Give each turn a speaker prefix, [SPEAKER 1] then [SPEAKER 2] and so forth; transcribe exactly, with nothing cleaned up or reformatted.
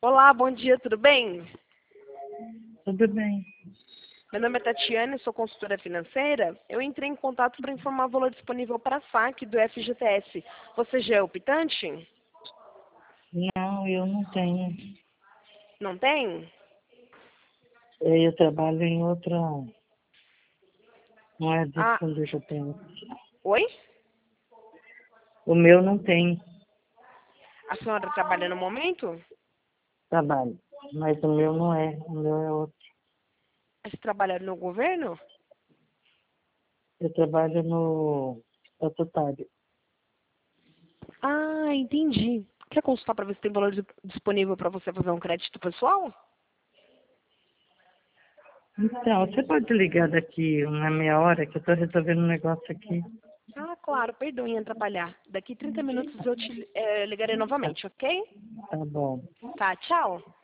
[SPEAKER 1] Olá, bom dia, tudo bem?
[SPEAKER 2] Tudo bem.
[SPEAKER 1] Meu nome é Tatiane, sou consultora financeira. Eu entrei em contato para informar o valor disponível para saque do F G T S. Você já é optante?
[SPEAKER 2] Não, eu não tenho.
[SPEAKER 1] Não tem?
[SPEAKER 2] Eh, Eu trabalho em outra. Não é desse
[SPEAKER 1] Ah,
[SPEAKER 2] fundo que eu tenho.
[SPEAKER 1] oi?
[SPEAKER 2] O meu não tem
[SPEAKER 1] A senhora trabalha no momento?
[SPEAKER 2] trabalho. Mas o meu não é. O meu é outro.
[SPEAKER 1] Você trabalha no governo?
[SPEAKER 2] Eu trabalho no estatutário.
[SPEAKER 1] Ah, entendi. Quer consultar para ver se tem valor di- disponível para você fazer um crédito pessoal?
[SPEAKER 2] Então, você pode ligar daqui uma meia hora que eu estou resolvendo um negócio aqui.
[SPEAKER 1] Ah, claro, perdoe em atrapalhar. Daqui trinta minutos eu te eh, ligarei
[SPEAKER 2] Tá,
[SPEAKER 1] novamente, ok?
[SPEAKER 2] tá bom.
[SPEAKER 1] Tá, tchau.